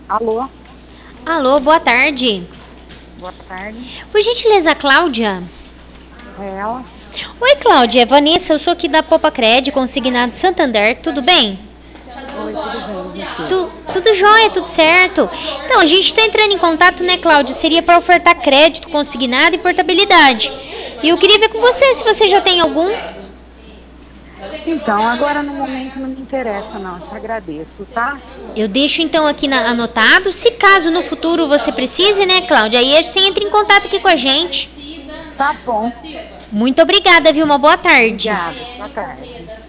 Alô, Alô, boa tarde. boa tarde. Por gentileza, Cláudia? É ela? Oi, Cláudia, é Vanessa, eu sou aqui da Popa Cred, consignado Santander, tudo bem? Oi, tudo bem, e você? Tudo jóia, tudo certo. Então, a gente está entrando em contato, né, Cláudia? Seria para ofertar crédito consignado e portabilidade. E eu queria ver com você se você já tem algum. Então, agora no momento não me interessa, não. Te agradeço, tá? Eu deixo então aqui anotado, se caso no futuro você precise, né, Cláudia? Aí você entra em contato aqui com a gente. Tá bom. Muito obrigada, viu? Uma boa tarde. Obrigada. Boa tarde.